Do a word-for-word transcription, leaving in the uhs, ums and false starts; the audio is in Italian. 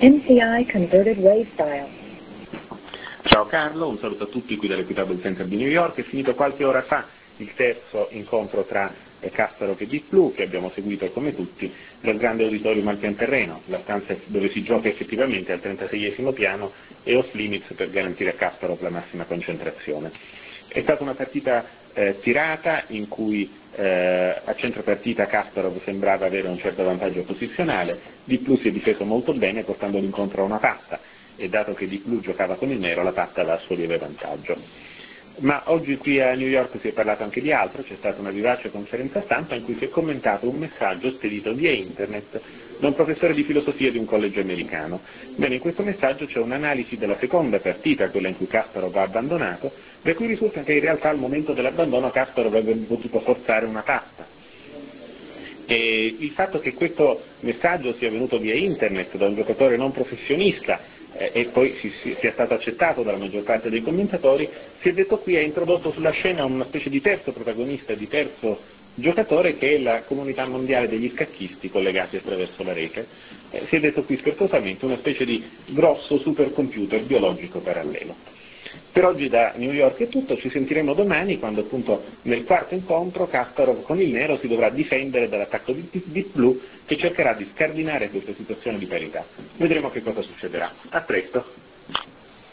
M C I Converted Wave Style. Ciao Carlo, un saluto a tutti qui dall'Equitable Center di New York. È finito qualche ora fa il terzo incontro tra Kasparov e Deep Blue, che abbiamo seguito come tutti nel grande auditorium al pian terreno, la stanza dove si gioca effettivamente al trentaseiesimo piano e off limits per garantire a Kasparov la massima concentrazione. È stata una partita eh, tirata in cui eh, a centro partita Kasparov sembrava avere un certo vantaggio posizionale, Deep Blue si è difeso molto bene portando l'incontro a una patta, e dato che Deep Blue giocava con il nero, la patta aveva il suo lieve vantaggio. Ma oggi qui a New York si è parlato anche di altro, c'è stata una vivace conferenza stampa in cui si è commentato un messaggio spedito via internet da un professore di filosofia di un college americano. Bene, in questo messaggio c'è un'analisi della seconda partita, quella in cui Kasparov ha abbandonato, da cui risulta che in realtà al momento dell'abbandono Kasparov avrebbe potuto forzare una patta. E il fatto che questo messaggio sia venuto via internet da un giocatore non professionista eh, e poi si, si, sia stato accettato dalla maggior parte dei commentatori, si è detto qui ha introdotto sulla scena una specie di terzo protagonista, di terzo giocatore, che è la comunità mondiale degli scacchisti collegati attraverso la rete. Eh, si è detto qui scherzosamente una specie di grosso supercomputer biologico parallelo. Per oggi da New York è tutto, ci sentiremo domani quando appunto nel quarto incontro Kasparov con il nero si dovrà difendere dall'attacco di Deep Blue, che cercherà di scardinare questa situazione di parità. Vedremo che cosa succederà. A presto!